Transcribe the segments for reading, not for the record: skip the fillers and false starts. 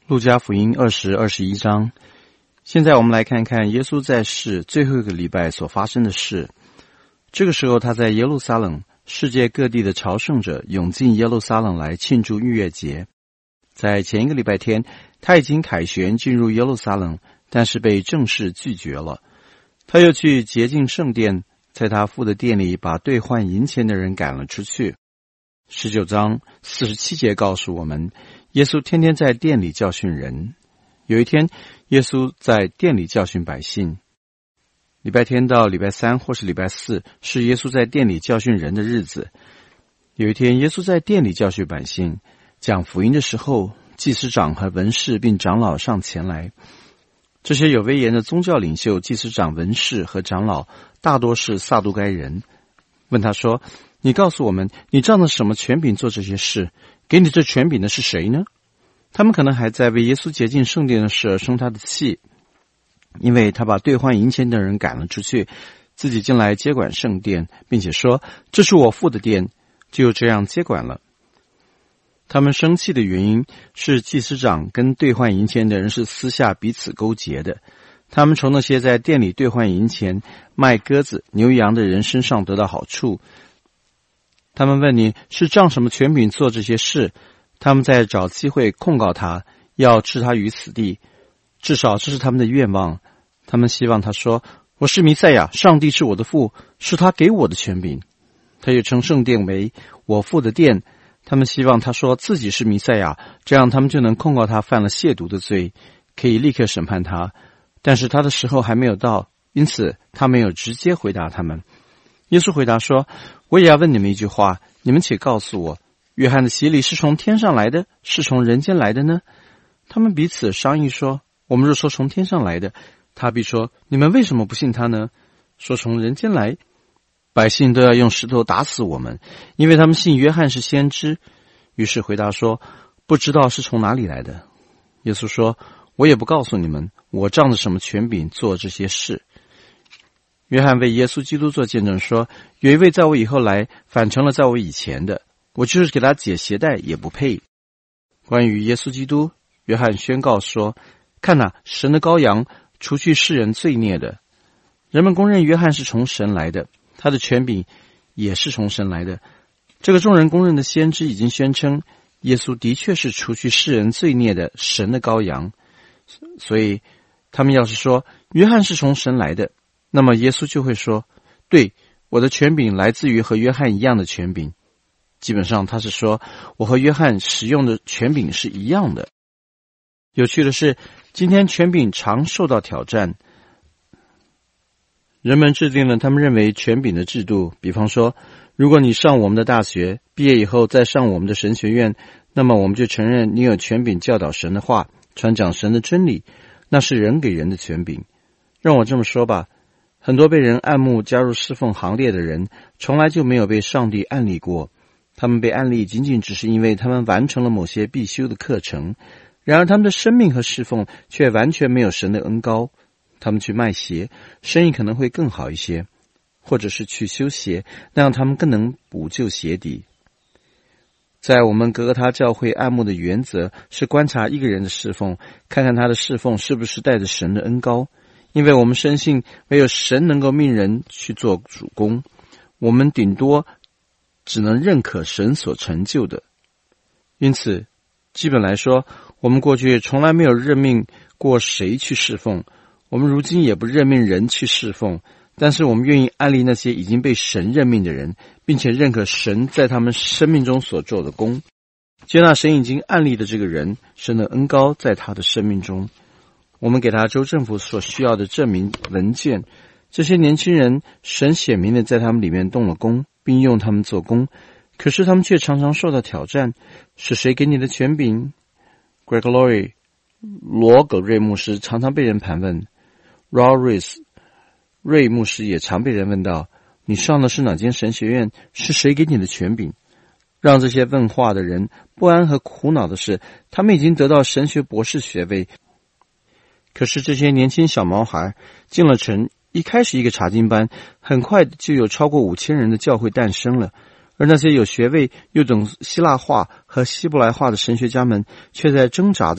路加福音20、21章。现在我们来看看耶稣在世最后一个礼拜所发生的事。这个时候他在耶路撒冷，世界各地的朝圣者涌进耶路撒冷来庆祝逾越节。在前一个礼拜天，他已经凯旋进入耶路撒冷，但是被正式拒绝了。他又去洁净圣殿，在他父的殿里把兑换银钱的人赶了出去。19章47节告诉我们，耶稣天天在殿里教训人。有一天，耶稣在殿里教训百姓。礼拜天到礼拜三或是礼拜四是耶稣在殿里教训人的日子。有一天，耶稣在殿里教训百姓，讲福音的时候，祭司长和文士并长老上前来。这些有威严的宗教领袖、祭司长、文士和长老，大多是撒都该人，问他说：你告诉我们，你仗着什么权柄做这些事？给你这权柄的是谁呢？他们可能还在为耶稣洁净圣殿的事而生他的气，因为他把兑换银钱的人赶了出去，自己进来接管圣殿，并且说：这是我父的殿，就这样接管了。他们生气的原因是祭司长跟兑换银钱的人是私下彼此勾结的，他们从那些在店里兑换银钱、卖鸽子、牛羊的人身上得到好处。他们问你是仗什么权柄做这些事，他们在找机会控告他，要置他于死地，至少这是他们的愿望。他们希望他说：我是弥赛亚，上帝是我的父，是他给我的权柄。他又称圣殿为我父的殿，他们希望他说自己是弥赛亚，这样他们就能控告他犯了亵渎的罪，可以立刻审判他。但是他的时候还没有到，因此他没有直接回答他们。耶稣回答说：我也要问你们一句话，你们且告诉我，约翰的洗礼是从天上来的，是从人间来的呢？他们彼此商议说：我们若说从天上来的，他必说：你们为什么不信他呢？说从人间来，百姓都要用石头打死我们，因为他们信约翰是先知。于是回答说：不知道是从哪里来的。耶稣说：我也不告诉你们，我仗着什么权柄做这些事。约翰为耶稣基督做见证说：有一位在我以后来，反成了在我以前的，我就是给他解鞋带也不配。关于耶稣基督，约翰宣告说：看哪，神的羔羊，除去世人罪孽的。人们公认约翰是从神来的，他的权柄也是从神来的。这个众人公认的先知已经宣称，耶稣的确是除去世人罪孽的神的羔羊。所以他们要是说约翰是从神来的，那么耶稣就会说：对，我的权柄来自于和约翰一样的权柄。基本上他是说，我和约翰使用的权柄是一样的。有趣的是，今天权柄常受到挑战。人们制定了他们认为权柄的制度，比方说，如果你上我们的大学，毕业以后再上我们的神学院，那么我们就承认你有权柄教导神的话，传讲神的真理，那是人给人的权柄。让我这么说吧，很多被人爱慕加入侍奉行列的人，从来就没有被上帝案例过。他们被案例仅仅只是因为他们完成了某些必修的课程，然而他们的生命和侍奉却完全没有神的恩膏。他们去卖鞋，生意可能会更好一些，或者是去修鞋，那样他们更能补救鞋底。在我们格格他教会爱慕的原则是观察一个人的侍奉，看看他的侍奉是不是带着神的恩膏，因为我们深信唯有神能够命人去做主工，我们顶多只能认可神所成就的。因此基本来说，我们过去从来没有任命过谁去侍奉，我们如今也不任命人去侍奉，但是我们愿意安利那些已经被神任命的人，并且认可神在他们生命中所做的工，接纳神已经安利的这个人，神的恩膏在他的生命中。我们给他州政府所需要的证明文件，这些年轻人神显明的在他们里面动了工，并用他们做工，可是他们却常常受到挑战。是谁给你的权柄？ Gregory 罗葛瑞牧师常常被人盘问， Raw 瑞牧师也常被人问到，你上的是哪间神学院？是谁给你的权柄？让这些问话的人不安和苦恼的是，他们已经得到神学博士学位，可是这些年轻小毛孩进了城，一开始一个查经班，很快就有超过5000人的教会诞生了，而那些有学位又懂希腊话和希伯来话的神学家们却在挣扎着，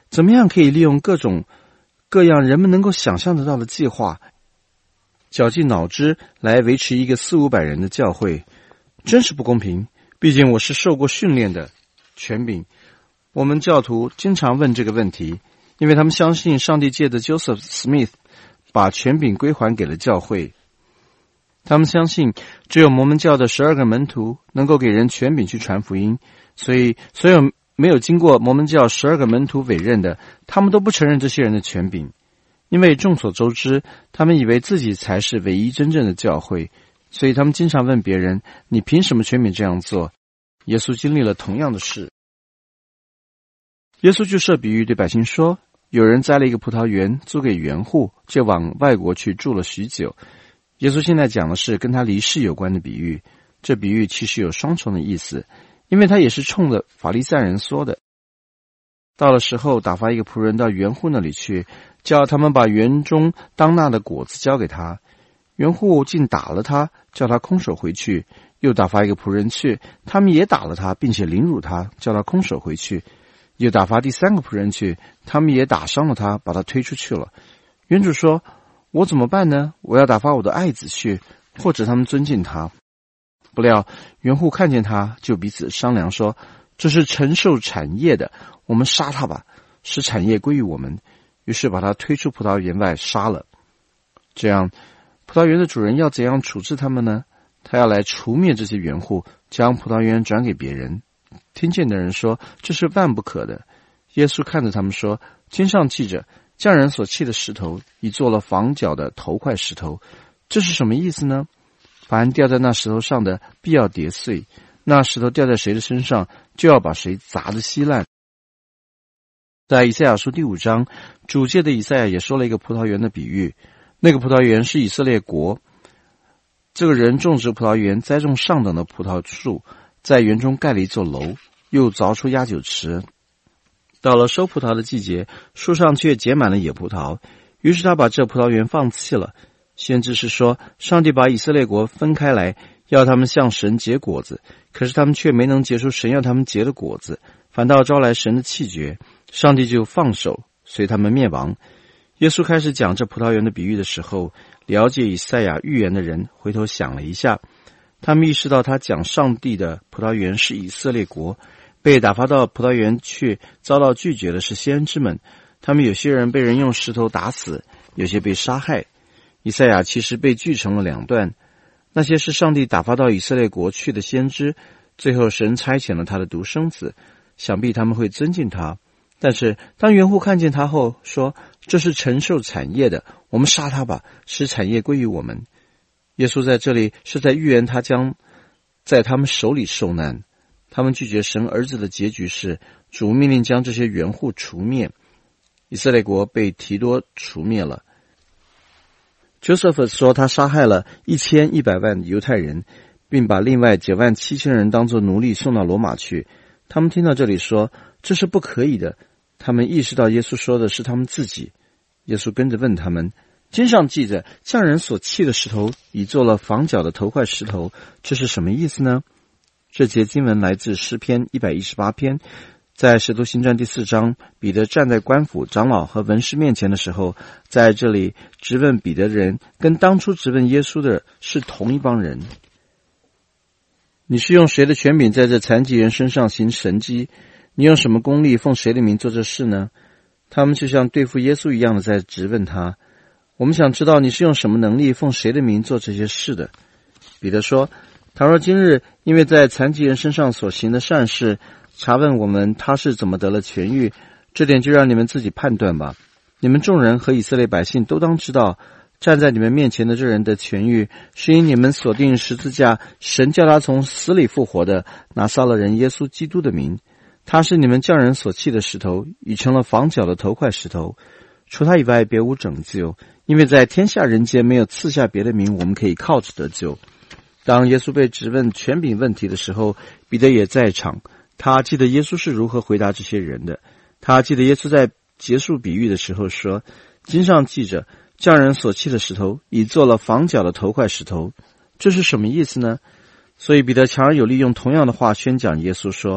怎么样可以利用各种各样人们能够想象得到的计划，绞尽脑汁来维持一个400-500人的教会？真是不公平。毕竟我是受过训练的权柄。我们教徒经常问这个问题，因为他们相信上帝借着 Joseph Smith 把权柄归还给了教会。他们相信只有摩门教的12个门徒能够给人权柄去传福音，所以所有没有经过摩门教12个门徒委任的，他们都不承认这些人的权柄。因为众所周知，他们以为自己才是唯一真正的教会，所以他们经常问别人，你凭什么权柄这样做？耶稣经历了同样的事。耶稣就设比喻对百姓说，有人栽了一个葡萄园，租给园户，就往外国去住了许久。耶稣现在讲的是跟他离世有关的比喻，这比喻其实有双重的意思，因为他也是冲着法利赛人说的。到了时候，打发一个仆人到园户那里去，叫他们把园中当纳的果子交给他。园户竟打了他，叫他空手回去，又打发一个仆人去，他们也打了他，并且凌辱他，叫他空手回去。又打发第3个仆人去，他们也打伤了他，把他推出去了。园主说，我怎么办呢？我要打发我的爱子去，或者他们尊敬他。不料园户看见他，就彼此商量说，这是承受产业的，我们杀他吧，使产业归于我们。于是把他推出葡萄园外杀了。这样葡萄园的主人要怎样处置他们呢？他要来除灭这些园户，将葡萄园转给别人。听见的人说，这是万不可的。耶稣看着他们说，经上记着，匠人所弃的石头，已做了房角的头块石头。这是什么意思呢？凡掉在那石头上的，必要跌碎；那石头掉在谁的身上，就要把谁砸得稀烂。在以赛亚书第5章，主借的以赛亚也说了一个葡萄园的比喻。那个葡萄园是以色列国，这个人种植葡萄园，栽种上等的葡萄树，在园中盖了一座楼，又凿出压酒池。到了收葡萄的季节，树上却结满了野葡萄，于是他把这葡萄园放弃了。先知是说，上帝把以色列国分开来，要他们向神结果子，可是他们却没能结出神要他们结的果子，反倒招来神的气绝，上帝就放手，随他们灭亡。耶稣开始讲这葡萄园的比喻的时候，了解以赛亚预言的人回头想了一下，他们意识到他讲上帝的葡萄园是以色列国，被打发到葡萄园去遭到拒绝的是先知们，他们有些人被人用石头打死，有些被杀害。以赛亚其实被锯成了2段，那些是上帝打发到以色列国去的先知，最后神差遣了他的独生子，想必他们会尊敬他。但是当园户看见他后说，这是承受产业的，我们杀他吧，使产业归于我们。耶稣在这里是在预言他将在他们手里受难。他们拒绝神儿子的结局是，主命令将这些园户除灭，以色列国被提多除灭了。Joseph 说他杀害了1100万犹太人，并把另外97000人当作奴隶送到罗马去。他们听到这里说，这是不可以的。他们意识到耶稣说的是他们自己。耶稣跟着问他们，经上记着，匠人所弃的石头，已做了房角的头块石头，这是什么意思呢？这节经文来自诗篇118篇。在使徒行传第4章，彼得站在官府、长老和文士面前的时候，在这里质问彼得的人跟当初质问耶稣的是同一帮人。你是用谁的权柄在这残疾人身上行神迹？你用什么功力奉谁的名做这事呢？他们就像对付耶稣一样的在质问他。我们想知道你是用什么能力奉谁的名做这些事的？彼得说，倘若今日因为在残疾人身上所行的善事，查问我们他是怎么得了痊愈，这点就让你们自己判断吧。你们众人和以色列百姓都当知道，站在你们面前的这人的痊愈，是因你们锁定十字架，神叫他从死里复活的拿撒勒人耶稣基督的名。他是你们匠人所弃的石头，已成了房角的头块石头。除他以外别无拯救，因为在天下人间没有赐下别的名，我们可以靠着得救。当耶稣被质问权柄问题的时候，彼得也在场。他记得耶稣是如何回答这些人的。他记得耶稣在结束比喻的时候说，经上记着，匠人所弃的石头，已做了房角的头块石头。这是什么意思呢？所以彼得强而有力用同样的话宣讲耶稣说，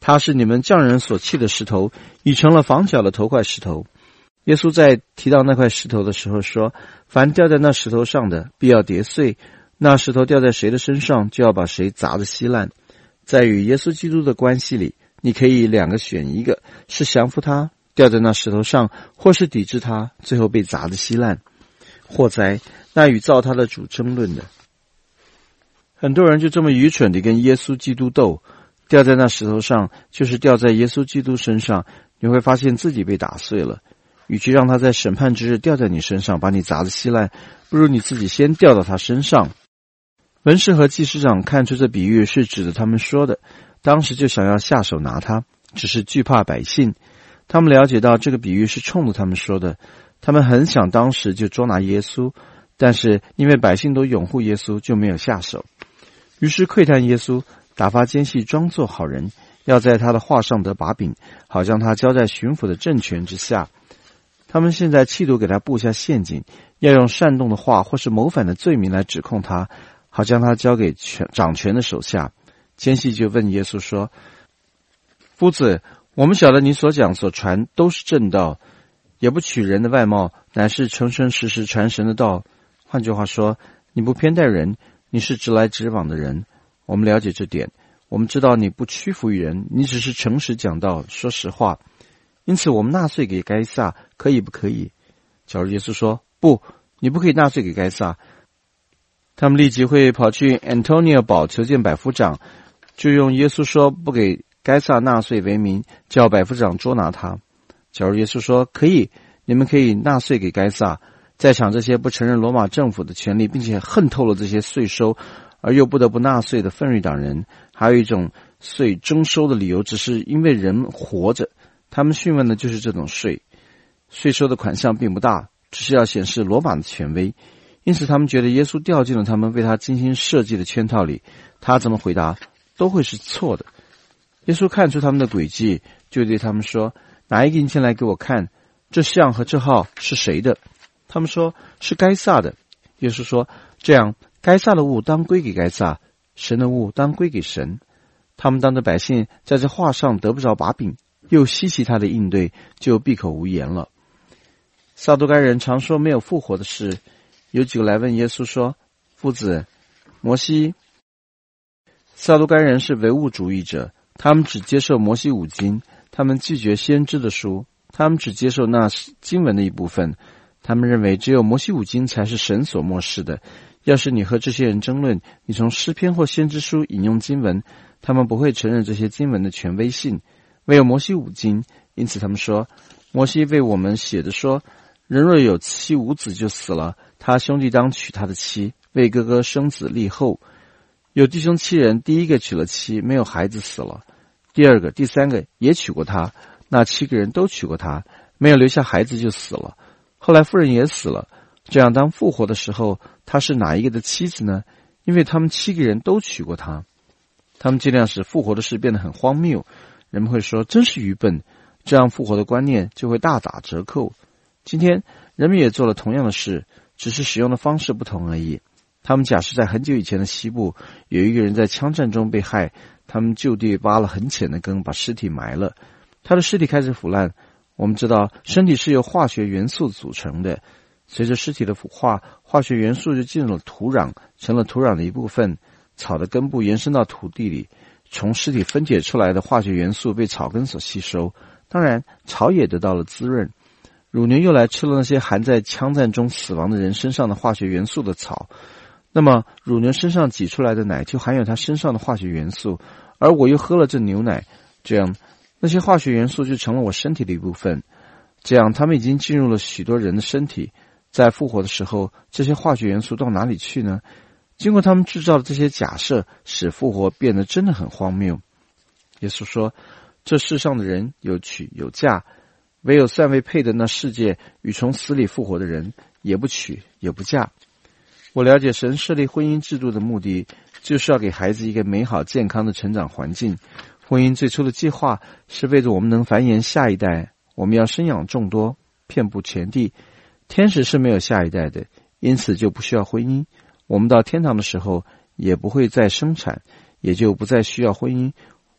他是你们匠人所弃的石头，已成了房角的头块石头。耶稣在提到那块石头的时候说，凡掉在那石头上的，必要跌碎，那石头掉在谁的身上，就要把谁砸得稀烂。在与耶稣基督的关系里，你可以两个选一个，是降服他，掉在那石头上，或是抵制他，最后被砸得稀烂。或哉，那与造他的主争论的。很多人就这么愚蠢地跟耶稣基督斗，掉在那石头上，就是掉在耶稣基督身上，你会发现自己被打碎了。与其让他在审判之日掉在你身上，把你砸得稀烂，不如你自己先掉到他身上。文士和祭司长看出这比喻是指着他们说的，当时就想要下手拿他，只是惧怕百姓。他们了解到这个比喻是冲着他们说的，他们很想当时就捉拿耶稣，但是因为百姓都拥护耶稣，就没有下手。于是窥探耶稣，打发奸细装作好人，要在他的话上得把柄，好将他交在巡抚的政权之下。他们现在企图给他布下陷阱，要用煽动的话或是谋反的罪名来指控他，好将他交给掌权的手下。奸细就问耶稣说，夫子，我们晓得你所讲所传都是正道，也不取人的外貌，乃是诚诚实实传神的道。换句话说，你不偏待人，你是直来直往的人。我们了解这点，我们知道你不屈服于人，你只是诚实讲道，说实话。因此我们纳税给该撒，可以不可以？假如耶稣说，不，你不可以纳税给该撒，他们立即会跑去 Antonia 堡求见百夫长，就用耶稣说不给该撒纳税为名，叫百夫长捉拿他。假如耶稣说，可以，你们可以纳税给该撒，在场这些不承认罗马政府的权利，并且恨透了这些税收而又不得不纳税的奋锐党人，还有一种税征收的理由，只是因为人活着。他们询问的就是这种税，税收的款项并不大，只是要显示罗马的权威。因此他们觉得耶稣掉进了他们为他精心设计的圈套里，他怎么回答都会是错的。耶稣看出他们的诡计，就对他们说，哪一个人先来给我看，这像和这号是谁的？他们说，是该撒的。耶稣说，这样，该撒的物当归给该撒，神的物当归给神。他们当着百姓在这话上得不着把柄，又稀奇他的应对，就闭口无言了。撒都该人常说没有复活的事，有几个来问耶稣说，夫子，摩西。撒都该人是唯物主义者，他们只接受摩西五经，他们拒绝先知的书，他们只接受那经文的一部分，他们认为只有摩西五经才是神所默示的。要是你和这些人争论，你从诗篇或先知书引用经文，他们不会承认这些经文的权威性。唯有摩西五经，因此他们说，摩西为我们写的说，人若有妻无子就死了，他兄弟当娶他的妻，为哥哥生子立后。有弟兄7人，第一个娶了妻，没有孩子死了，第二个第三个也娶过他，那7个人都娶过他，没有留下孩子就死了。后来妇人也死了，这样当复活的时候，他是哪一个的妻子呢？因为他们7个人都娶过他。他们尽量使复活的事变得很荒谬，人们会说真是愚笨，这样复活的观念就会大打折扣。今天人们也做了同样的事，只是使用的方式不同而已。他们假设在很久以前的西部，有一个人在枪战中被害，他们就地挖了很浅的坑，把尸体埋了。他的尸体开始腐烂。我们知道身体是由化学元素组成的，随着尸体的腐化，化学元素就进入了土壤，成了土壤的一部分。草的根部延伸到土地里，从尸体分解出来的化学元素被草根所吸收，当然草也得到了滋润。乳牛又来吃了那些含在枪战中死亡的人身上的化学元素的草，那么乳牛身上挤出来的奶就含有它身上的化学元素，而我又喝了这牛奶，这样那些化学元素就成了我身体的一部分。这样他们已经进入了许多人的身体，在复活的时候，这些化学元素到哪里去呢？经过他们制造的这些假设，使复活变得真的很荒谬。耶稣说，这世上的人有娶有嫁，唯有尚未配的那世界与从死里复活的人，也不娶也不嫁。我了解神设立婚姻制度的目的，就是要给孩子一个美好健康的成长环境。婚姻最初的计划是为了我们能繁衍下一代，我们要生养众多，遍布全地。天使是没有下一代的，因此就不需要婚姻。我们到天堂的时候也不会再生产，也就不再需要婚姻。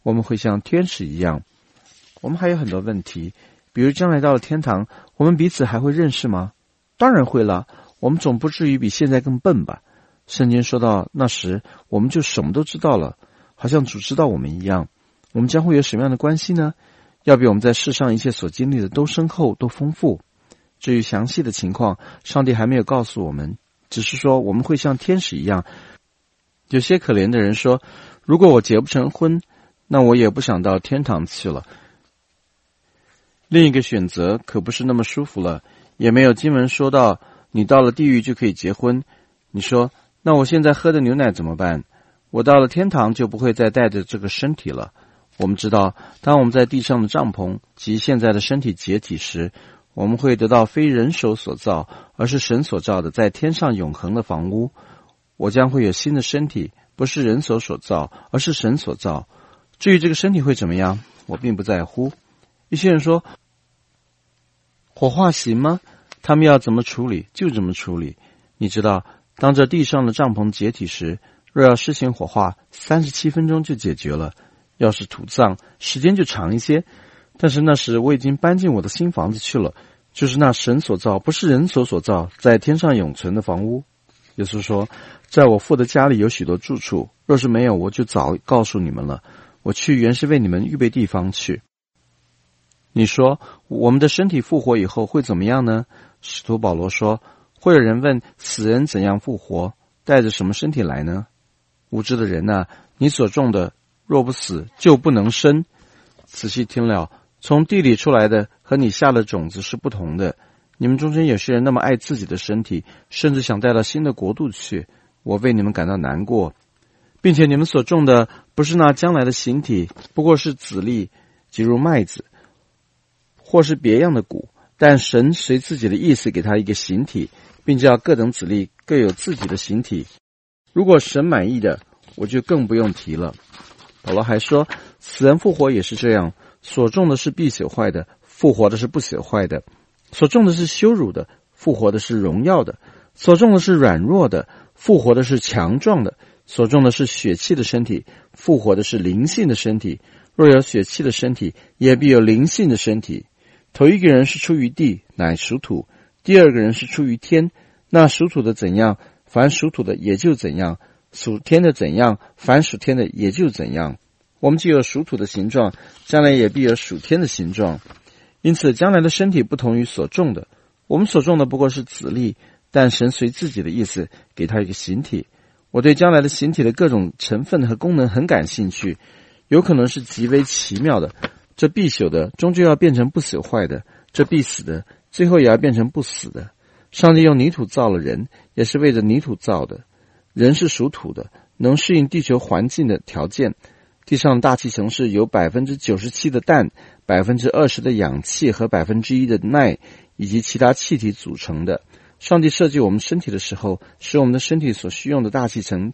我们会像天使一样。我们还有很多问题，比如将来到了天堂，我们彼此还会认识吗？当然会了，我们总不至于比现在更笨吧。圣经说到那时我们就什么都知道了，好像主知道我们一样。我们将会有什么样的关系呢？要比我们在世上一切所经历的都深厚都丰富。至于详细的情况，上帝还没有告诉我们，只是说我们会像天使一样。有些可怜的人说，如果我结不成婚，那我也不想到天堂去了。另一个选择可不是那么舒服了，也没有经文说到你到了地狱就可以结婚。你说，那我现在喝的牛奶怎么办？我到了天堂就不会再带着这个身体了。我们知道，当我们在地上的帐篷及现在的身体解体时，我们会得到非人手所造，而是神所造的在天上永恒的房屋。我将会有新的身体，不是人手所造，而是神所造。至于这个身体会怎么样，我并不在乎。一些人说，火化行吗？他们要怎么处理就怎么处理。你知道，当这地上的帐篷解体时，若要施行火化，37分钟就解决了。要是土葬，时间就长一些。但是那时我已经搬进我的新房子去了，就是那神所造，不是人所造，在天上永存的房屋。耶稣说，在我父的家里有许多住处，若是没有，我就早告诉你们了。我去原是为你们预备地方去。你说，我们的身体复活以后会怎么样呢？使徒保罗说，会有人问，死人怎样复活，带着什么身体来呢？无知的人啊，你所种的若不死，就不能生。仔细听了，从地里出来的和你下的种子是不同的。你们中间有些人那么爱自己的身体，甚至想带到新的国度去，我为你们感到难过。并且你们所种的不是那将来的形体，不过是籽粒，即如麦子，或是别样的谷，但神随自己的意思给他一个形体，并叫各等籽粒各有自己的形体。如果神满意的，我就更不用提了。保罗还说，死人复活也是这样，所种的是必朽坏的，复活的是不朽坏的；所种的是羞辱的，复活的是荣耀的；所种的是软弱的，复活的是强壮的；所种的是血气的身体，复活的是灵性的身体。若有血气的身体，也必有灵性的身体。头一个人是出于地，乃属土；第二个人是出于天。那属土的怎样，凡属土的也就怎样；属天的怎样，凡属天的也就怎样。我们既有属土的形状，将来也必有属天的形状。因此将来的身体不同于所种的，我们所种的不过是籽粒，但神随自己的意思给他一个形体。我对将来的形体的各种成分和功能很感兴趣，有可能是极为奇妙的。这必朽的终究要变成不朽坏的，这必死的最后也要变成不死的。上帝用泥土造了人，也是为着泥土造的。人是属土的，能适应地球环境的条件。地上大气层是由 97% 的氮、20% 的氧气和 1% 的氖以及其他气体组成的。上帝设计我们身体的时候，使我们的身体所需用的大气层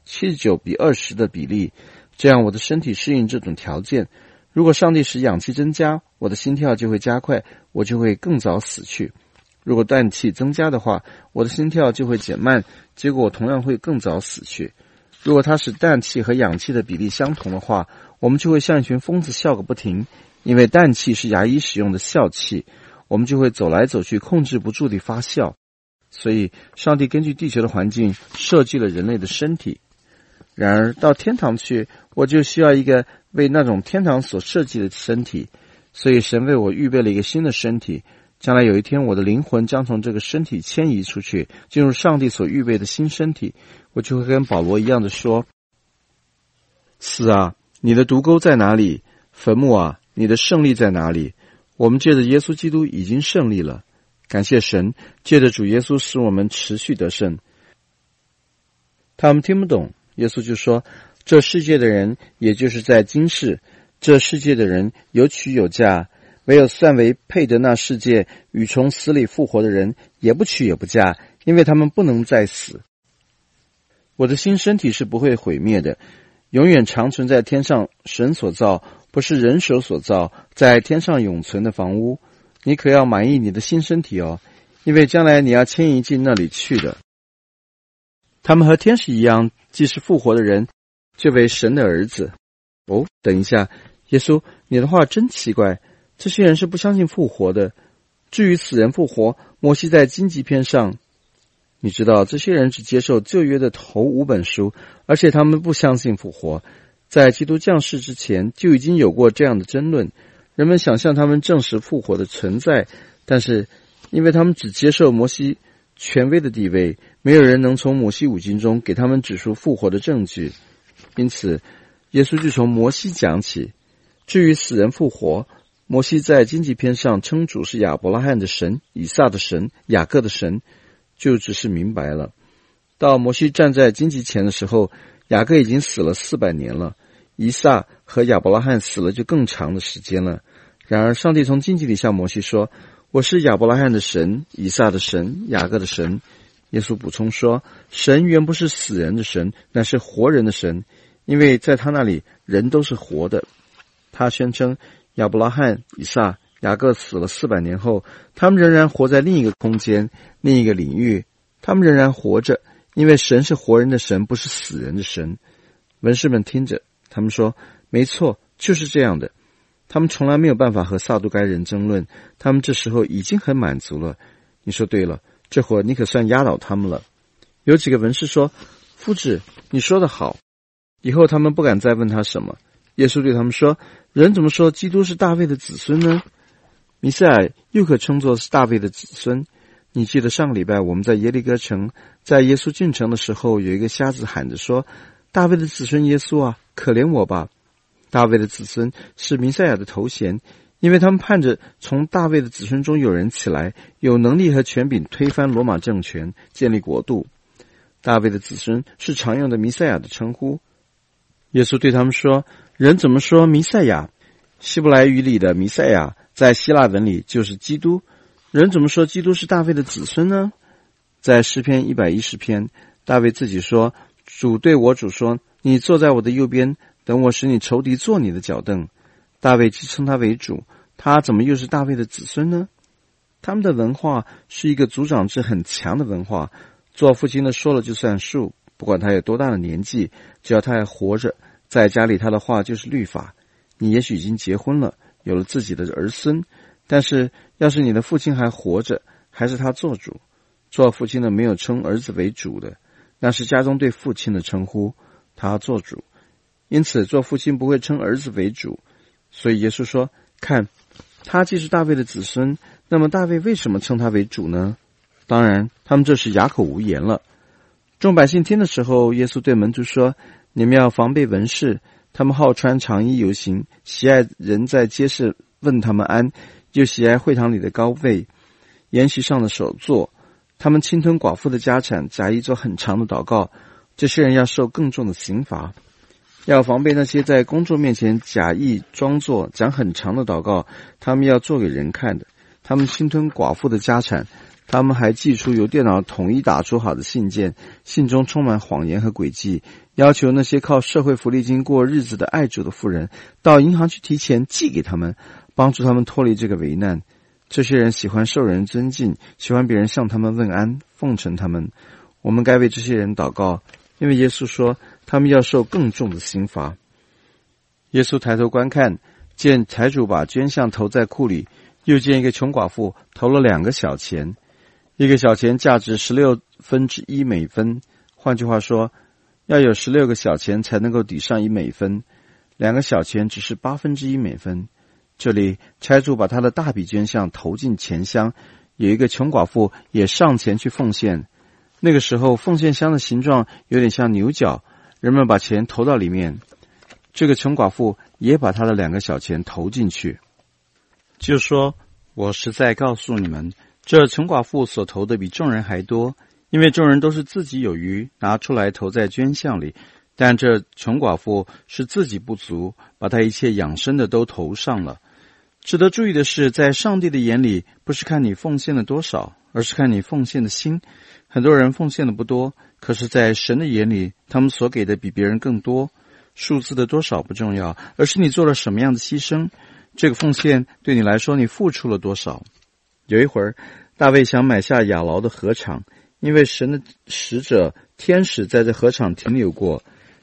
79:20的比例，这样我的身体适应这种条件。如果上帝使氧气增加，我的心跳就会加快，我就会更早死去。如果氮气增加的话，我的心跳就会减慢，结果我同样会更早死去。如果它使氮气和氧气的比例相同的话，我们就会像一群疯子笑个不停，因为氮气是牙医使用的笑气，我们就会走来走去，控制不住地发笑。所以上帝根据地球的环境设计了人类的身体。然而到天堂去，我就需要一个为那种天堂所设计的身体，所以神为我预备了一个新的身体。将来有一天，我的灵魂将从这个身体迁移出去，进入上帝所预备的新身体，我就会跟保罗一样的说，死啊，你的毒钩在哪里？坟墓啊，你的胜利在哪里？我们借着耶稣基督已经胜利了，感谢神，借着主耶稣使我们持续得胜。他们听不懂，耶稣就说，这世界的人，也就是在今世，这世界的人有娶有嫁，唯有算为配得那世界与从死里复活的人，也不娶也不嫁，因为他们不能再死。我的新身体是不会毁灭的，永远长存在天上，神所造，不是人手所造，在天上永存的房屋。你可要满意你的新身体哦，因为将来你要迁移进那里去的。他们和天使一样，既是复活的人，就为神的儿子。等一下， 耶稣，你的话真奇怪，这些人是不相信复活的。至于死人复活，摩西在荆棘篇上，你知道这些人只接受旧约的头5本书，而且他们不相信复活。在基督降世之前就已经有过这样的争论，人们想向他们证实复活的存在，但是因为他们只接受摩西权威的地位，没有人能从摩西五经中给他们指出复活的证据。因此耶稣就从摩西讲起。至于死人复活，摩西在荆棘篇上称主是亚伯拉罕的神、以撒的神、雅各的神，就只是明白了。到摩西站在荆棘前的时候，雅各已经死了400年了，以撒和亚伯拉罕死了就更长的时间了。然而上帝从荆棘里向摩西说，我是亚伯拉罕的神、以撒的神、雅各的神。耶稣补充说，神原不是死人的神，乃是活人的神，因为在他那里人都是活的。他宣称亚伯拉罕、以撒、雅各死了400年后，他们仍然活在另一个空间、另一个领域，他们仍然活着，因为神是活人的神，不是死人的神。文士们听着，他们说，没错，就是这样的。他们从来没有办法和撒都该人争论，他们这时候已经很满足了。你说对了，这会儿你可算压倒他们了。有几个文士说，夫子，你说得好。以后他们不敢再问他什么。耶稣对他们说，人怎么说基督是大卫的子孙呢？弥赛亚又可称作是大卫的子孙。你记得上个礼拜我们在耶利哥城，在耶稣进城的时候，有一个瞎子喊着说，大卫的子孙耶稣啊，可怜我吧。大卫的子孙是弥赛亚的头衔，因为他们盼着从大卫的子孙中有人起来，有能力和权柄推翻罗马政权，建立国度。大卫的子孙是常用的弥赛亚的称呼。耶稣对他们说，人怎么说弥赛亚？希伯来语里的弥赛亚在希腊文里就是基督。人怎么说基督是大卫的子孙呢？在诗篇110篇，大卫自己说，主对我主说，你坐在我的右边，等我使你仇敌坐你的脚凳。大卫既称他为主，他怎么又是大卫的子孙呢？他们的文化是一个族长制很强的文化，做父亲的说了就算数，不管他有多大的年纪，只要他还活着，在家里他的话就是律法。你也许已经结婚了，有了自己的儿孙，但是要是你的父亲还活着，还是他做主。做父亲的没有称儿子为主的，那是家中对父亲的称呼，他做主。因此做父亲不会称儿子为主。所以耶稣说，看，他既是大卫的子孙，那么大卫为什么称他为主呢？当然他们这是哑口无言了。众百姓听的时候，耶稣对门徒说，你们要防备文士，他们好穿长衣游行，喜爱人在街市问他们安，又喜爱会堂里的高位，筵席上的首座。他们侵吞寡妇的家产，假意做很长的祷告。这些人要受更重的刑罚。要防备那些在公众面前假意装作讲很长的祷告，他们要做给人看的。他们侵吞寡妇的家产，他们还寄出由电脑统一打出好的信件，信中充满谎言和诡计，要求那些靠社会福利金过日子的爱主的妇人到银行去提钱寄给他们，帮助他们脱离这个危难。这些人喜欢受人尊敬，喜欢别人向他们问安，奉承他们。我们该为这些人祷告，因为耶稣说他们要受更重的刑罚。耶稣抬头观看，见财主把捐项投在库里，又见一个穷寡妇投了2个小钱，一个小钱价值1/16美分，换句话说，要有16个小钱才能够抵上1美分，2个小钱只是1/8美分。这里财主把他的大笔捐项投进钱箱，有一个穷寡妇也上前去奉献。那个时候奉献箱的形状有点像牛角，人们把钱投到里面。这个穷寡妇也把他的2个小钱投进去。就说，我实在告诉你们，这穷寡妇所投的比众人还多，因为众人都是自己有余，拿出来投在捐项里，但这穷寡妇是自己不足，把她一切养生的都投上了。值得注意的是，在上帝的眼里，不是看你奉献了多少，而是看你奉献的心。很多人奉献的不多，可是在神的眼里，他们所给的比别人更多。数字的多少不重要，而是你做了什么样的牺牲。这个奉献对你来说，你付出了多少。有一会儿，大卫想买下亚劳的禾场，因为神的使者天使在这禾场停留过。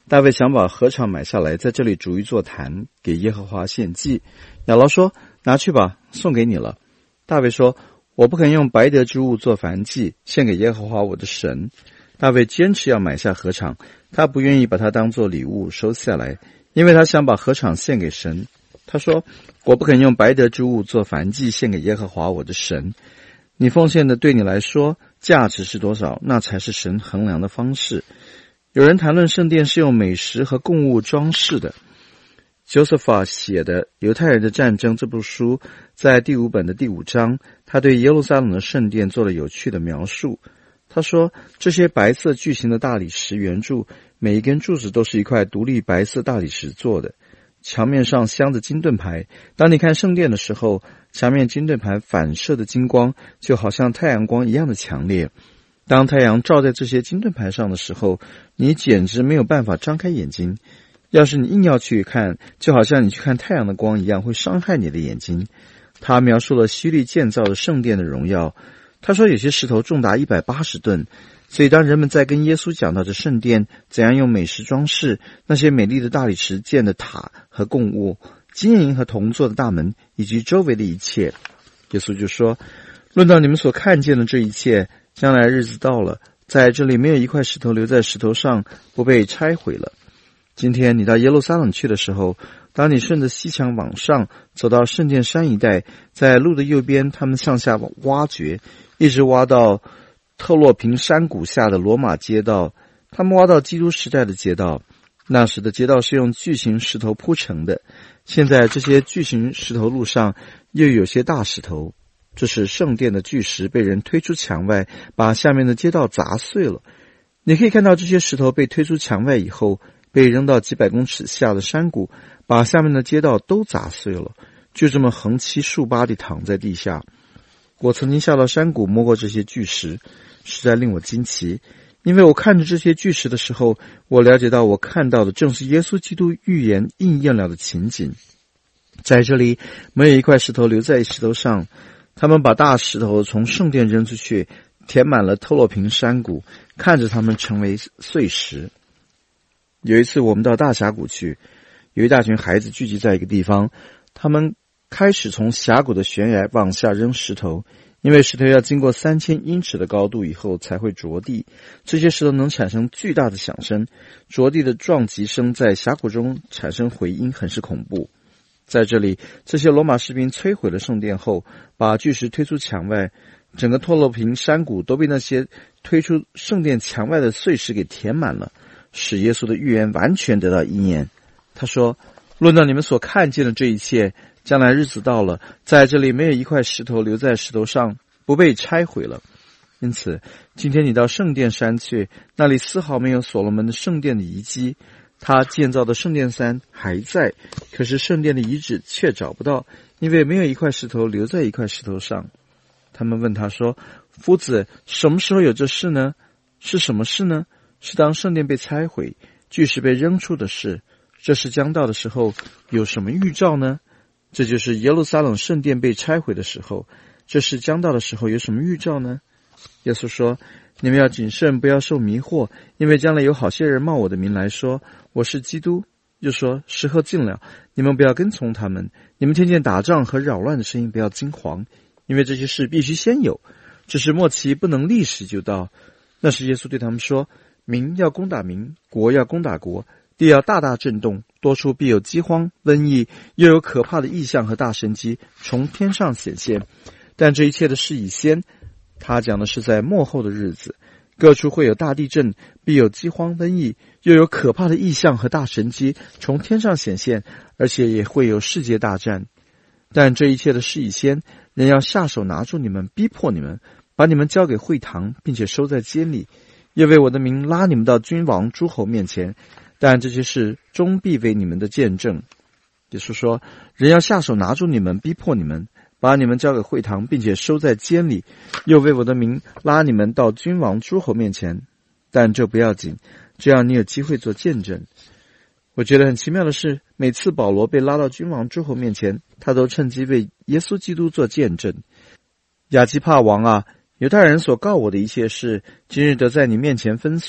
大卫想把禾场买下来，在这里筑一座坛，给耶和华献祭。亚劳说：拿去吧，送给你了。大卫说：我不肯用白得之物做燔祭，献给耶和华我的神。大卫坚持要买下禾场，他不愿意把它当作礼物收下来，因为他想把禾场献给神。他说：我不肯用白得之物做燔祭，献给耶和华我的神。你奉献的对你来说价值是多少，那才是神衡量的方式。有人谈论圣殿是用美食和供物装饰的。Joseph 写的《犹太人的战争》这部书，在第5本的第5章，他对耶路撒冷的圣殿做了有趣的描述。他说，这些白色巨型的大理石圆柱，每一根柱子都是一块独立白色大理石做的，墙面上镶着金盾牌。当你看圣殿的时候，墙面金盾牌反射的金光就好像太阳光一样的强烈。当太阳照在这些金盾牌上的时候，你简直没有办法张开眼睛。要是你硬要去看，就好像你去看太阳的光一样，会伤害你的眼睛。他描述了希律建造的圣殿的荣耀。他说有些石头重达180吨，所以当人们在跟耶稣讲到这圣殿怎样用美石装饰，那些美丽的大理石建的塔和供物，金银和铜做的大门，以及周围的一切，耶稣就说，论到你们所看见的这一切，将来日子到了，在这里没有一块石头留在石头上不被拆毁了。今天你到耶路撒冷去的时候，当你顺着西墙往上走到圣殿山一带，在路的右边，他们向下挖掘，一直挖到特洛平山谷下的罗马街道，他们挖到基督时代的街道。那时的街道是用巨型石头铺成的，现在这些巨型石头路上又有些大石头，这是圣殿的巨石被人推出墙外，把下面的街道砸碎了。你可以看到这些石头被推出墙外以后，被扔到几百公尺下的山谷，把下面的街道都砸碎了，就这么横七竖八地躺在地下。我曾经下到山谷摸过这些巨石，实在令我惊奇，因为我看着这些巨石的时候，我了解到我看到的正是耶稣基督预言应验了的情景。在这里没有一块石头留在石头上，他们把大石头从圣殿扔出去，填满了特洛平山谷，看着它们成为碎石。有一次我们到大峡谷去，有一大群孩子聚集在一个地方，他们开始从峡谷的悬崖往下扔石头，因为石头要经过3000英尺的高度以后才会着地，这些石头能产生巨大的响声，着地的撞击声在峡谷中产生回音，很是恐怖。在这里，这些罗马士兵摧毁了圣殿后，把巨石推出墙外，整个特洛平山谷都被那些推出圣殿墙外的碎石给填满了，使耶稣的预言完全得到应验。他说，论到你们所看见的这一切，将来日子到了，在这里没有一块石头留在石头上不被拆毁了。因此今天你到圣殿山去，那里丝毫没有所罗门的圣殿的遗迹，他建造的圣殿山还在，可是圣殿的遗址却找不到，因为没有一块石头留在一块石头上。他们问他说，夫子，什么时候有这事呢？是什么事呢？是当圣殿被拆毁，巨石被扔出的事。这是将到的时候，有什么预兆呢？这就是耶路撒冷圣殿被拆毁的时候。这是将到的时候，有什么预兆呢？耶稣说，你们要谨慎，不要受迷惑，因为将来有好些人冒我的名来说，我是基督，又说时候近了，你们不要跟从他们。你们听见打仗和扰乱的声音，不要惊惶，因为这些事必须先有，只是末期不能立时就到。那时耶稣对他们说，民要攻打民，国要攻打国，地要大大震动，多处必有饥荒、瘟疫，又有可怕的异象和大神迹从天上显现。但这一切的事已先，他讲的是在末后的日子，各处会有大地震，必有饥荒、瘟疫，又有可怕的异象和大神迹从天上显现，而且也会有世界大战。但这一切的事已先，人要下手拿住你们，逼迫你们，把你们交给会堂，并且收在监里，又为我的名拉你们到君王诸侯面前，但这些事终必为你们的见证。耶稣说，人要下手拿住你们，逼迫你们，把你们交给会堂，并且收在监里，又为我的名拉你们到君王诸侯面前，但这不要紧，这样你有机会做见证。我觉得很奇妙的是，每次保罗被拉到君王诸侯面前，他都趁机为耶稣基督做见证。亚基帕王啊，犹太人所告我的一切事，今日得在你面前分诉，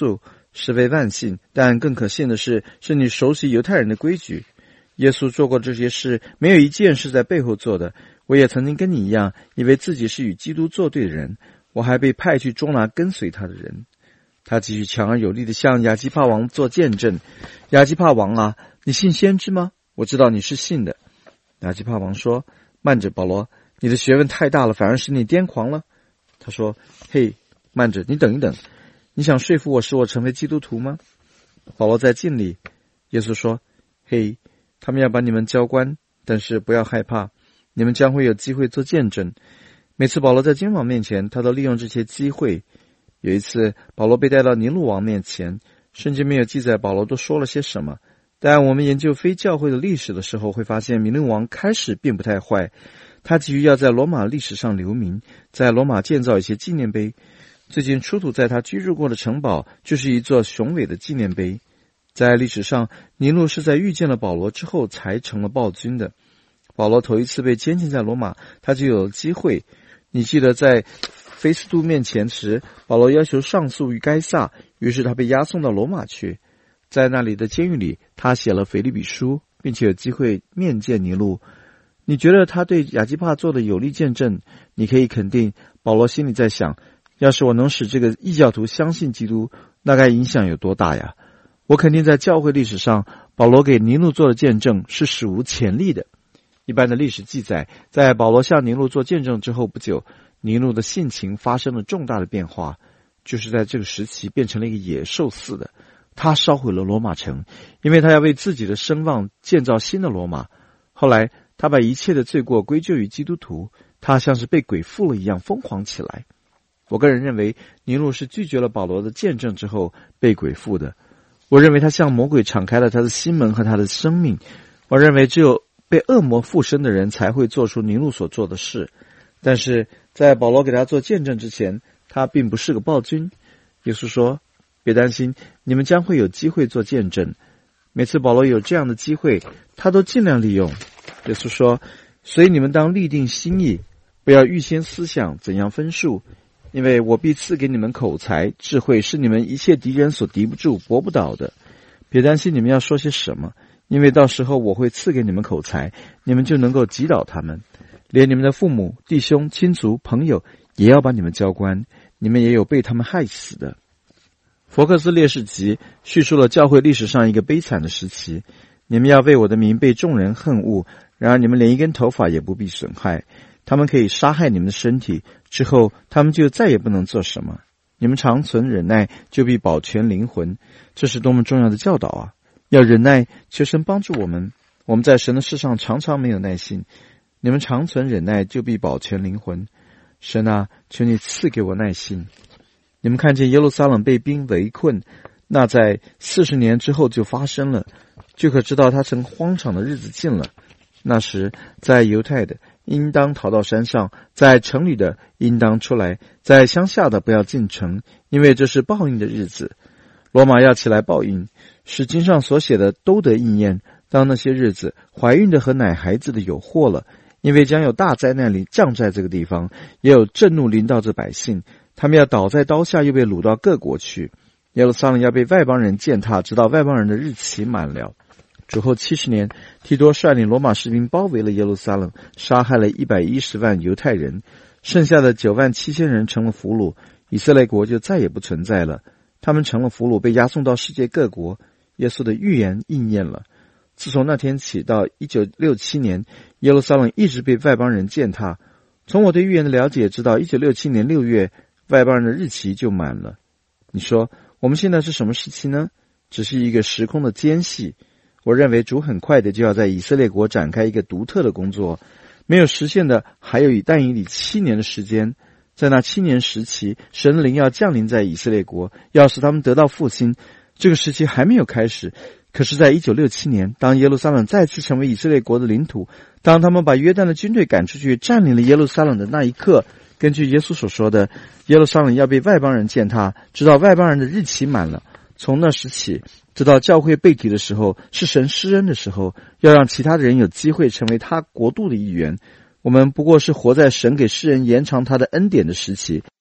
实非万幸，但更可信的是你熟悉犹太人的规矩。耶稣做过这些事，没有一件是在背后做的。我也曾经跟你一样，以为自己是与基督作对的人，我还被派去捉拿跟随他的人。他继续强而有力地向亚基帕王做见证。亚基帕王啊，你信先知吗？我知道你是信的。亚基帕王说，慢着，保罗，你的学问太大了，反而使你癫狂了。他说，嘿，慢着，你等一等，你想说服我使我成为基督徒吗？保罗在敬礼。耶稣说，嘿，他们要把你们交官，但是不要害怕，你们将会有机会做见证。每次保罗在君王面前，他都利用这些机会。有一次保罗被带到尼禄王面前，圣经没有记载保罗都说了些什么，但我们研究非教会的历史的时候会发现，尼禄王开始并不太坏，他急于要在罗马历史上留名，在罗马建造一些纪念碑。最近出土在他居住过的城堡就是一座雄伟的纪念碑。在历史上，尼禄是在遇见了保罗之后才成了暴君的。保罗头一次被监禁在罗马，他就有了机会。你记得在菲斯都面前时，保罗要求上诉于该撒，于是他被押送到罗马去。在那里的监狱里，他写了腓立比书，并且有机会面见尼禄。你觉得他对亚基帕做的有力见证，你可以肯定保罗心里在想，要是我能使这个异教徒相信基督，那该影响有多大呀？我肯定在教会历史上，保罗给尼禄做的见证是史无前例的。一般的历史记载，在保罗向尼禄做见证之后不久，尼禄的性情发生了重大的变化，就是在这个时期变成了一个野兽似的。他烧毁了罗马城，因为他要为自己的声望建造新的罗马。后来他把一切的罪过归咎于基督徒，他像是被鬼附了一样疯狂起来。我个人认为尼禄是拒绝了保罗的见证之后被鬼附的。我认为他向魔鬼敞开了他的心门和他的生命。我认为只有被恶魔附身的人才会做出尼禄所做的事。但是在保罗给他做见证之前，他并不是个暴君。耶稣说，别担心，你们将会有机会做见证。每次保罗有这样的机会，他都尽量利用。耶稣说，所以你们当立定心意，不要预先思想怎样分数，因为我必赐给你们口才，智慧是你们一切敌人所敌不住驳不倒的。别担心你们要说些什么，因为到时候我会赐给你们口才，你们就能够击倒他们。连你们的父母、弟兄、亲族、朋友也要把你们交官，你们也有被他们害死的。佛克斯烈士集叙述了教会历史上一个悲惨的时期。你们要为我的名被众人恨恶，然而你们连一根头发也不必损害。他们可以杀害你们的身体，之后他们就再也不能做什么。你们长存忍耐，就必保全灵魂。这是多么重要的教导啊！要忍耐，求神帮助我们。我们在神的事上常常没有耐心。你们长存忍耐，就必保全灵魂。神啊，求你赐给我耐心。你们看见耶路撒冷被兵围困，那在40年之后就发生了，就可知道他曾荒场的日子近了。那时在犹太的应当逃到山上，在城里的应当出来，在乡下的不要进城，因为这是报应的日子。罗马要起来报应，使经上所写的都得应验。当那些日子，怀孕的和奶孩子的有祸了，因为将有大灾难临降在这个地方，也有震怒临到这百姓，他们要倒在刀下，又被掳到各国去。耶路撒冷要被外邦人践踏，直到外邦人的日期满了。主后70年，提多率领罗马士兵包围了耶路撒冷，杀害了110万犹太人，剩下的9万7千人成了俘虏，以色列国就再也不存在了。他们成了俘虏，被押送到世界各国。耶稣的预言应验了。自从那天起到1967年，耶路撒冷一直被外邦人践踏。从我对预言的了解知道1967年6月，外邦人的日期就满了。你说我们现在是什么时期呢？只是一个时空的间隙。我认为主很快的就要在以色列国展开一个独特的工作，没有实现的还有以但以理7年的时间。在那7年时期，神的灵要降临在以色列国，要使他们得到复兴。这个时期还没有开始，可是在1967年，当耶路撒冷再次成为以色列国的领土，当他们把约旦的军队赶出去，占领了耶路撒冷的那一刻，根据耶稣所说的，耶路撒冷要被外邦人践踏，直到外邦人的日期满了。从那时起，直到教会被提的时候，是神施恩的时候，要让其他的人有机会成为他国度的一员。我们不过是活在神给世人延长他的恩典的时期。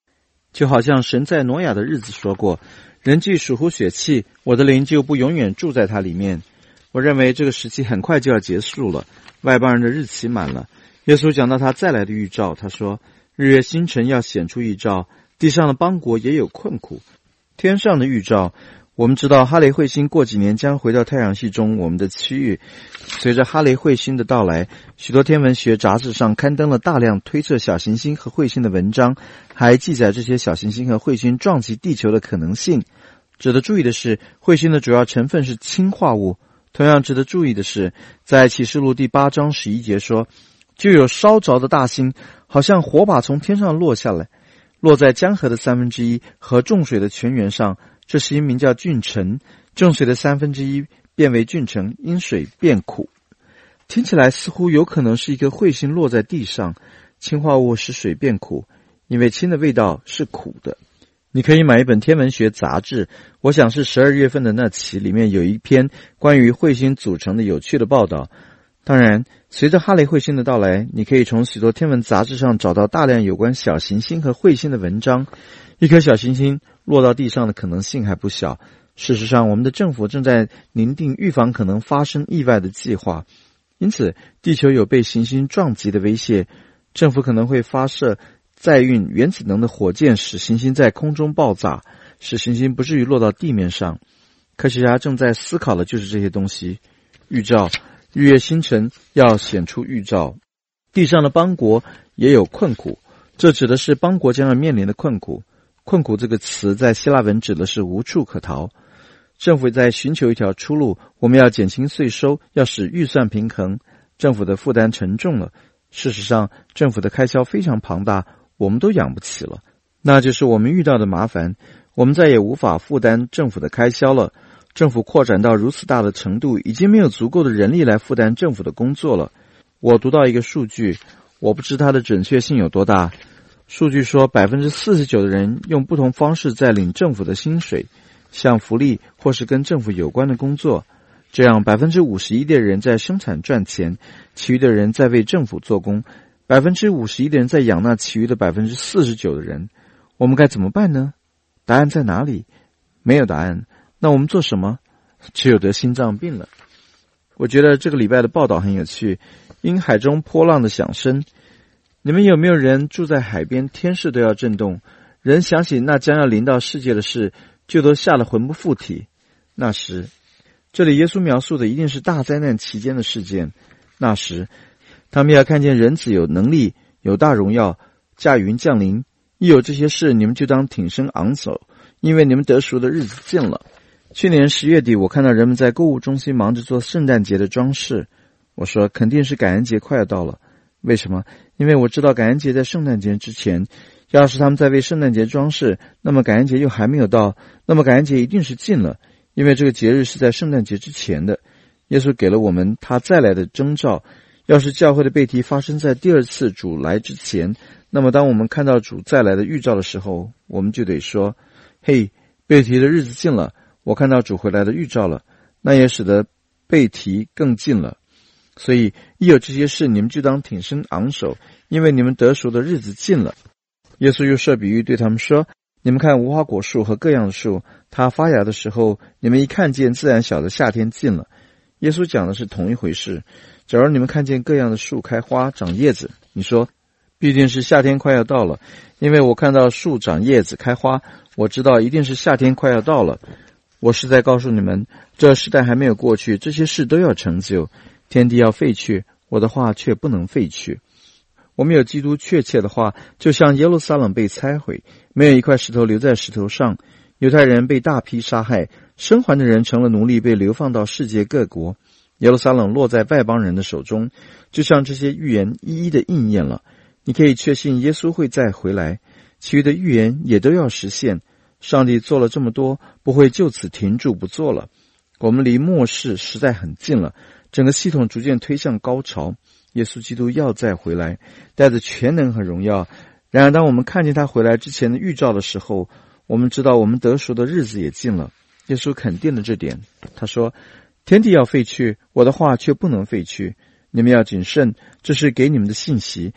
就好像神在挪亚的日子说过，人既属乎血气，我的灵就不永远住在他里面。我认为这个时期很快就要结束了，外邦人的日期满了。耶稣讲到他再来的预兆，他说日月星辰要显出预兆，地上的邦国也有困苦。天上的预兆，我们知道哈雷彗星过几年将回到太阳系中我们的区域。随着哈雷彗星的到来，许多天文学杂志上刊登了大量推测小行星和彗星的文章，还记载这些小行星和彗星撞击地球的可能性。值得注意的是，彗星的主要成分是氢化物。同样值得注意的是，在启示录第8章11节说，就有烧着的大星，好像火把从天上落下来，落在江河的1/3和众水的泉源上。这是一名叫峻城，众水的1/3变为峻城，因水变苦。听起来似乎有可能是一个彗星落在地上，氢化物使水变苦，因为氢的味道是苦的。你可以买一本天文学杂志，我想是12月份的那期，里面有一篇关于彗星组成的有趣的报道。当然，随着哈雷彗星的到来，你可以从许多天文杂志上找到大量有关小行星和彗星的文章。一颗小行星落到地上的可能性还不小。事实上，我们的政府正在拟定预防可能发生意外的计划，因此地球有被行星撞击的威胁。政府可能会发射载运原子能的火箭，使行星在空中爆炸，使行星不至于落到地面上。科学家正在思考的就是这些东西。预兆，日月星辰要显出预兆，地上的邦国也有困苦。这指的是邦国将要面临的困苦。困苦这个词在希腊文指的是无处可逃。政府在寻求一条出路，我们要减轻税收，要使预算平衡。政府的负担沉重了，事实上政府的开销非常庞大，我们都养不起了。那就是我们遇到的麻烦，我们再也无法负担政府的开销了。政府扩展到如此大的程度，已经没有足够的人力来负担政府的工作了。我读到一个数据，我不知它的准确性有多大。数据说 49% 的人用不同方式在领政府的薪水，像福利或是跟政府有关的工作。这样 51% 的人在生产赚钱，其余的人在为政府做工。51% 的人在养那其余的 49% 的人。我们该怎么办呢？答案在哪里？没有答案。那我们做什么？只有得心脏病了。我觉得这个礼拜的报道很有趣，因海中波浪的响声。你们有没有人住在海边，天势都要震动，人想起那将要临到世界的事，就都吓得魂不附体。那时，这里耶稣描述的一定是大灾难期间的事件。那时，他们要看见人子有能力，有大荣耀，驾云降临。一有这些事，你们就当挺身昂首，因为你们得赎的日子近了。去年10月底，我看到人们在购物中心忙着做圣诞节的装饰。我说肯定是感恩节快要到了。为什么？因为我知道感恩节在圣诞节之前。要是他们在为圣诞节装饰，那么感恩节又还没有到，那么感恩节一定是近了，因为这个节日是在圣诞节之前的。耶稣给了我们他再来的征兆。要是教会的背题发生在第二次主来之前，那么当我们看到主再来的预兆的时候，我们就得说，嘿，背题的日子近了，我看到主回来的预兆了，那也使得背题更近了。所以一有这些事，你们就当挺身昂首，因为你们得赎的日子近了。耶稣又设比喻对他们说，你们看无花果树和各样的树，它发芽的时候，你们一看见，自然晓得夏天近了。耶稣讲的是同一回事。假如你们看见各样的树开花长叶子，你说必定是夏天快要到了，因为我看到树长叶子开花，我知道一定是夏天快要到了。我是在告诉你们，这时代还没有过去，这些事都要成就。天地要废去，我的话却不能废去。我们有基督确切的话，就像耶路撒冷被拆毁，没有一块石头留在石头上。犹太人被大批杀害，生还的人成了奴隶，被流放到世界各国。耶路撒冷落在外邦人的手中，就像这些预言一一的应验了。你可以确信耶稣会再回来，其余的预言也都要实现。上帝做了这么多，不会就此停住不做了。我们离末世实在很近了，整个系统逐渐推向高潮。耶稣基督要再回来，带着全能和荣耀。然而当我们看见他回来之前的预兆的时候，我们知道我们得赎的日子也近了。耶稣肯定了这点，他说，天地要废去，我的话却不能废去。你们要谨慎，这是给你们的信息。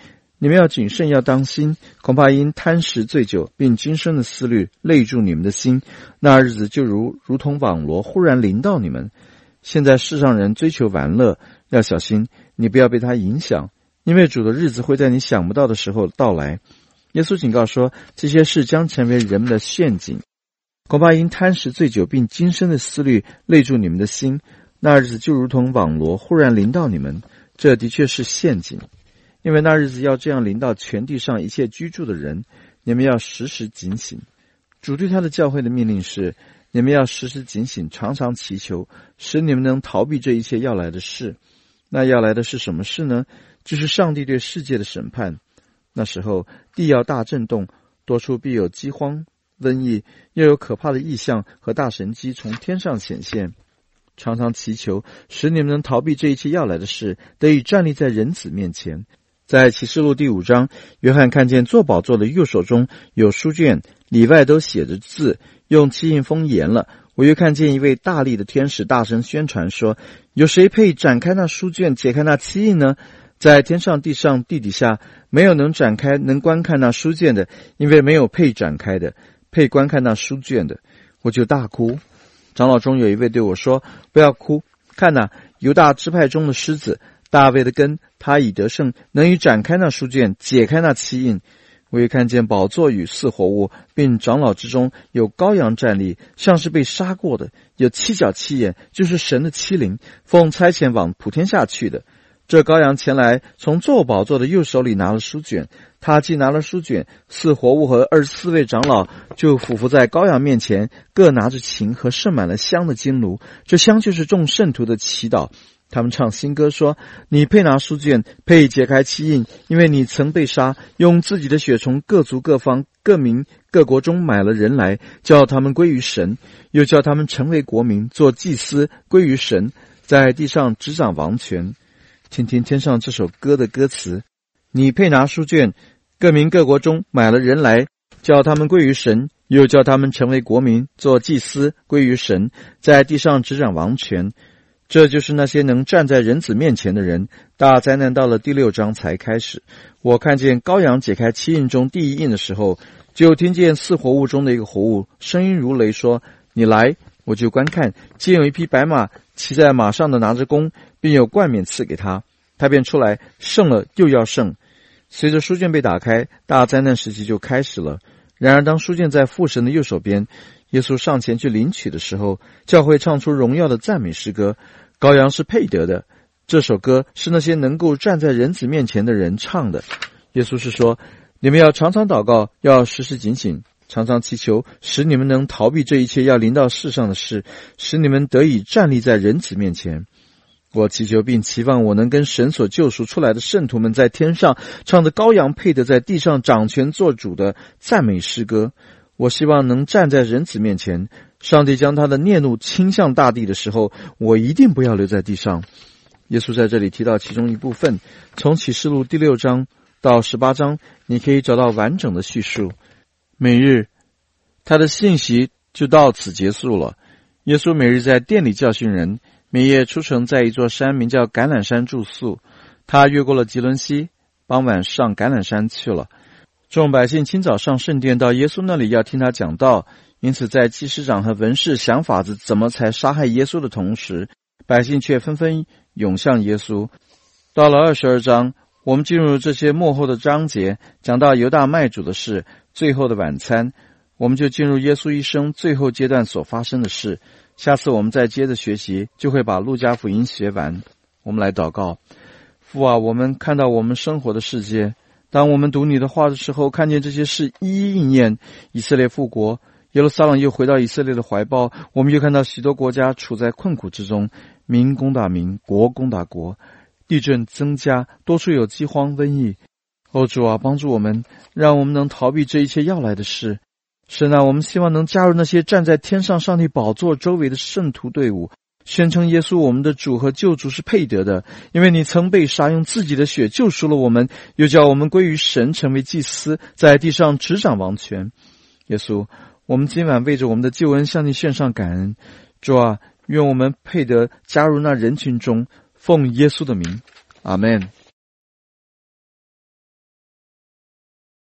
你们要谨慎，要当心，恐怕因贪食醉酒，并今生的思虑累住你们的心，那日子就如同网罗忽然临到你们。现在世上人追求玩乐，要小心，你不要被他影响，因为主的日子会在你想不到的时候到来。耶稣警告说，这些事将成为人们的陷阱，恐怕因贪食醉酒，并今生的思虑累住你们的心，那日子就如同网罗忽然临到你们。这的确是陷阱，因为那日子要这样临到全地上一切居住的人，你们要时时警醒。主对他的教会的命令是，你们要时时警醒，常常祈求，使你们能逃避这一切要来的事。那要来的是什么事呢？就是上帝对世界的审判。那时候地要大震动，多处必有饥荒、瘟疫，又有可怕的异象和大神迹从天上显现。常常祈求，使你们能逃避这一切要来的事，得以站立在人子面前。在启示录第5章，约翰看见坐宝座的右手中有书卷，里外都写着字，用漆印封严了。我又看见一位大力的天使大声宣传说，有谁配展开那书卷，解开那漆印呢？在天上、地上、地底下，没有能展开、能观看那书卷的，因为没有配展开的，配观看那书卷的。我就大哭。长老中有一位对我说，不要哭，看哪，犹大支派中的狮子，大卫的根，他已得胜，能以展开那书卷，解开那漆印。我也看见宝座与四活物，并长老之中有羔羊站立，像是被杀过的，有7角7眼，就是神的7灵，奉差遣往普天下去的。这羔羊前来，从坐宝座的右手里拿了书卷，他既拿了书卷，四活物和24位长老就俯伏在羔羊面前，各拿着琴和盛满了香的金炉，这香就是众圣徒的祈祷。他们唱新歌说，你配拿书卷，配解开漆印，因为你曾被杀，用自己的血从各族各方各民各国中买了人来，叫他们归于神，又叫他们成为国民，做祭司，归于神，在地上执掌王权。听听天上这首歌的歌词，你配拿书卷，各民各国中买了人来，叫他们归于神，又叫他们成为国民，做祭司，归于神，在地上执掌王权。这就是那些能站在人子面前的人。大灾难到了第6章才开始。我看见羔羊解开7印中第1印的时候，就听见4活物中的一个活物声音如雷说，你来。我就观看，见有一匹白马，骑在马上的拿着弓，并有冠冕赐给他，他便出来，胜了又要胜。随着书卷被打开，大灾难时期就开始了。然而当书卷在父神的右手边，耶稣上前去领取的时候，教会唱出荣耀的赞美诗歌，羔羊是配得的。这首歌是那些能够站在人子面前的人唱的。耶稣是说，你们要常常祷告，要时时警醒，常常祈求，使你们能逃避这一切要临到世上的事，使你们得以站立在人子面前。我祈求并期望我能跟神所救赎出来的圣徒们在天上唱的羔羊配得在地上掌权做主的赞美诗歌。我希望能站在人子面前，上帝将他的烈怒倾向大地的时候，我一定不要留在地上。耶稣在这里提到其中一部分，从启示录第6章到18章，你可以找到完整的叙述。每日他的信息就到此结束了。耶稣每日在殿里教训人，每夜出城在一座山名叫橄榄山住宿。他越过了吉伦西，傍晚上橄榄山去了。众百姓清早上圣殿到耶稣那里要听他讲道，因此在祭司长和文士想法子怎么才杀害耶稣的同时，百姓却纷纷涌向耶稣。到了22章，我们进入这些末后的章节，讲到犹大卖主的事，最后的晚餐，我们就进入耶稣一生最后阶段所发生的事。下次我们再接着学习，就会把路加福音学完。我们来祷告。父啊，我们看到我们生活的世界，当我们读你的话的时候，看见这些事一一应验，以色列复国，耶路撒冷又回到以色列的怀抱，我们又看到许多国家处在困苦之中，民攻打民，国攻打国，地震增加，多处有饥荒瘟疫。主啊，帮助我们，让我们能逃避这一切要来的事。神啊，我们希望能加入那些站在天上上帝宝座周围的圣徒队伍，宣称耶稣我们的主和救主是配得的，因为你曾被杀，用自己的血救赎了我们，又叫我们归于神，成为祭司，在地上执掌王权。耶稣，我们今晚为着我们的救恩向你献上感恩。主啊，愿我们配得加入那人群中，奉耶稣的名，阿们。